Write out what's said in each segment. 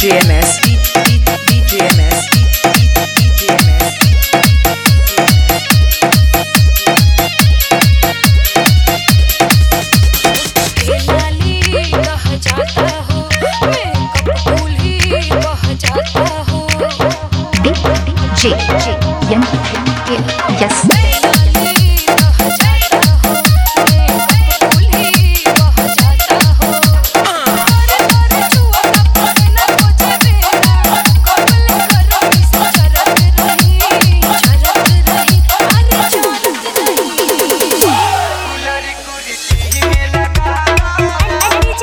DJMS DJMS DJMS लाली कह जाता हो मैं कब फूल ही बह जाता हो Yes. लाली कह जाता हो मैं कब फूल ही बह जाता हो तारे छुआ पसीना मुझे बेरा कबल करो इस झरक रही अरे झरक रही गुलरी कुर्ती में लगा गुलरी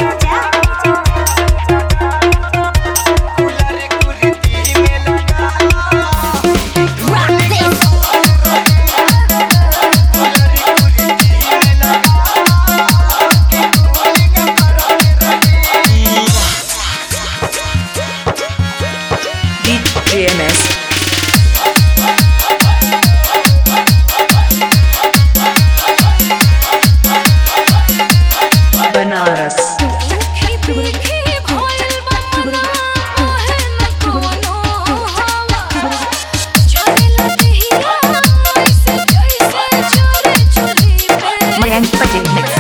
कुर्ती में लगा DJMS Banaras ही भोल बना है न कोनो हवा चलेला देहिया ऐसे जैसे चोरी चोरी पे Mayank Patel mix.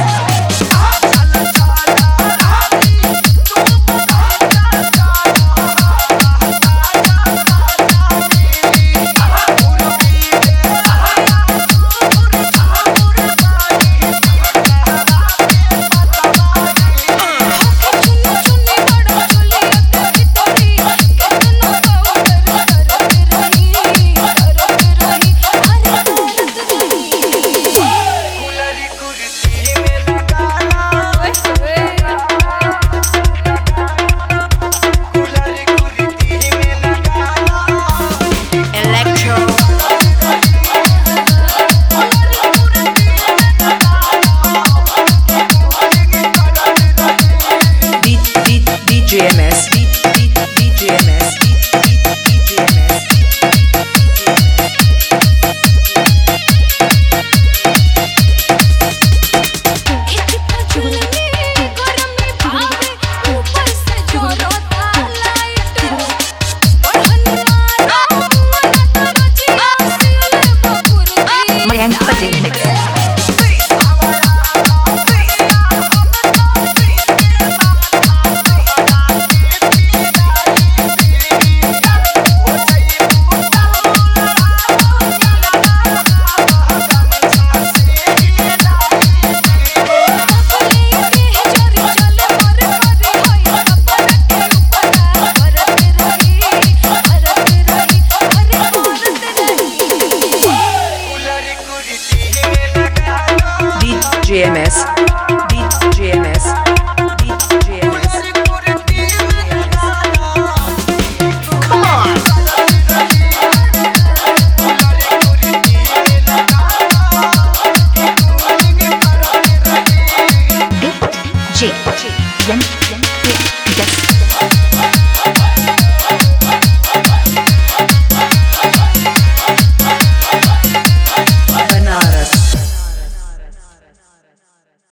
चुन्नी चुन्नी बड़ा चोली के भीतरी कितना पाउडर करत रही अरे करत रही गुलरी कुर्ती में लगा गुलरी कुर्ती में लगा Electro DJMS DJMS DJMS खिच पर चुन्नी गरम में भावे ऊपर से जोरता लाइट बढ़न मारा मन तर जिया सिले बकुरती Mayank Patel mix. गुलरी कुर्ती में लगा DJMS DJMS